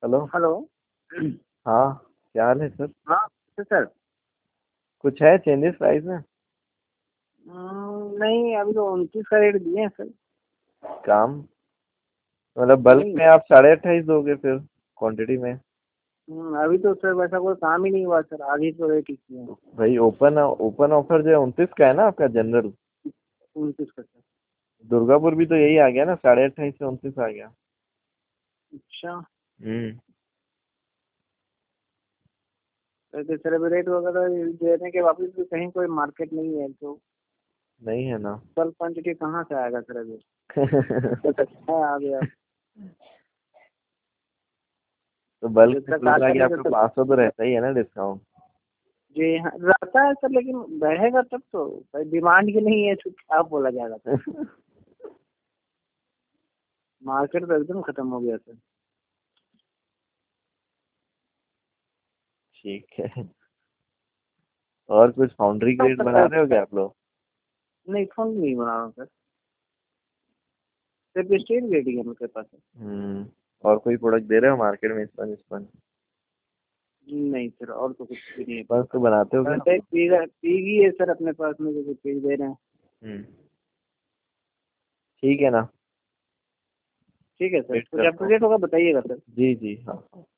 Hello. Hello. हाँ, क्या हाल है सर? हाँ सर। कुछ है चेंजेस प्राइस में? नहीं, अभी तो 29 का रेट दिए हैं सर। काम मतलब बल्क नहीं। में आप 28.5 दोगे फिर क्वांटिटी में? अभी तो सर वैसा कोई काम ही नहीं हुआ सर, आगे तो रेट ही किए हैं। भाई ओपन ओपन ऑफर जो है 29 का है ना आपका जनरल। 29 का सर। दुर्गापुर भी तो यही आ गया ना, 28.5 से 29 आ गया। अच्छा। हम्म। तो सर अभी रेट वगैरह देने के वापस भी कहीं कोई मार्केट नहीं है तो नहीं है ना। बल्क क्वान्टिटी कहाँ से आएगा सर अभी। तो है आ गया। बल्क जब में तक तो लगा आता कि नहीं आपका तब तक। 500 तो रहता ही है ना डिस्काउंट। जी हाँ, रहता है सर, लेकिन बढ़ेगा तब तो भाई, डिमांड ही नहीं है तो क्या बोला जाएगा सर। मार्केट तो एकदम खत्म हो गया सर। ठीक है। और कुछ फाउंड्री ग्रेड बना रहे हो क्या आप लोग? नहीं, फोन नहीं बना रहा हूँ सर। सिर्फ स्टील रेडी है मेरे पास। और कोई प्रोडक्ट दे रहे हो मार्केट में इस पर? नहीं सर, और तो कुछ भी नहीं है बस तो बनाते हो क्या बस आप एक लोग? पीग ही है सर अपने पास में, जो पीग दे रहे हैं। हम्म। ठीक है ना। ठीक है सर, वेट कुछ करता हूँ। अपडेट होगा बताइएगा सर। जी जी हाँ।